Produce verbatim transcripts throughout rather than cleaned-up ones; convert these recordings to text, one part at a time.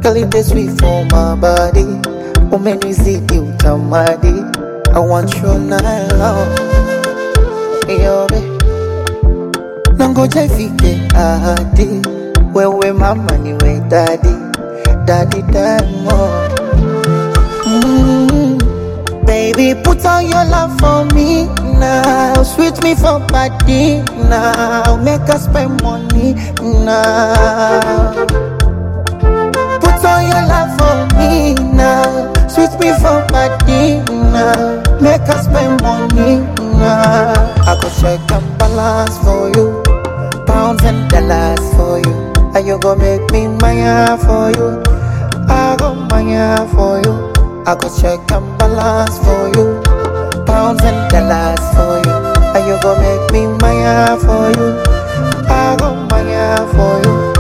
Girl, it is sweet for my body. Umenizidi utamadi. I want you night long. Yobe nangoja ifike ahadi. Wewe mama niwe daddy. Daddy diamond. mm. Baby, put on your love for me now. Sweet me for party now. Make us spend money now. Put on your love for me now. Sweet me for party now. Make us spend money now. I go check and balance for you. Pounds and dollars for you. And you go make me maya for you. I go maya for you. I go check and balance for you. Pounds and dollars for you. And you go make me maya for you. I go maya for you.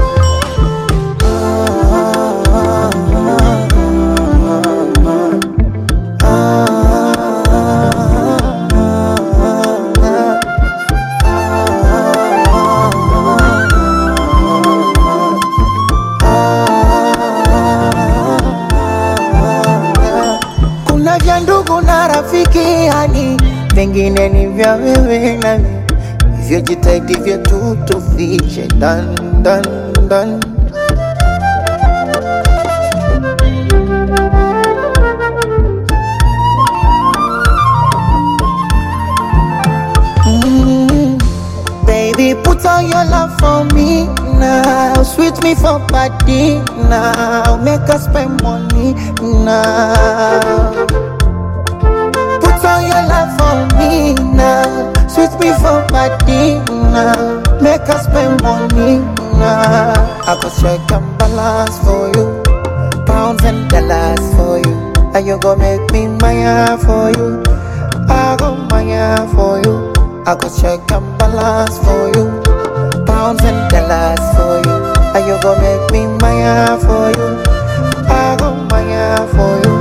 Ndugu na rafiki yani, pengine ni vya wewe na mimi. Hivyo jitahidi vyetu tufiche dan dan dan. mm, Baby, put on your love for me now. Sweet me for party now. Make us spend money now. Put on your love for me now. Sweet me for party now. Make us spend money now. I go check and balance for you. Pounds and dollars for you. And you go make me maya for you. I go maya for you. I go check and balance for you. Pounds and dollars for you. And you go make me maya for you. I go maya for you.